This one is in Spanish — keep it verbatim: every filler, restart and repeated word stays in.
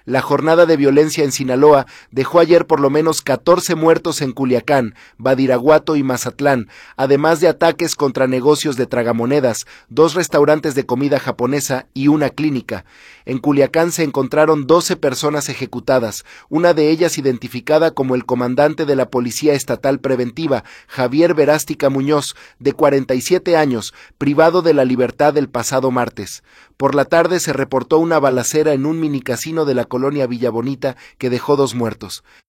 La jornada de violencia en Sinaloa dejó ayer por lo menos catorce muertos en Culiacán, Badiraguato y Mazatlán, además de ataques contra negocios de tragamonedas, dos restaurantes de comida japonesa y una clínica. En Culiacán se encontraron doce personas ejecutadas, una de ellas identificada como el comandante de la Policía Estatal Preventiva, Javier Verástica Muñoz, de cuarenta y siete años, privado de la libertad el pasado martes. Por la tarde se reportó una balacera en un minicasino de la colonia Villa Bonita que dejó dos muertos.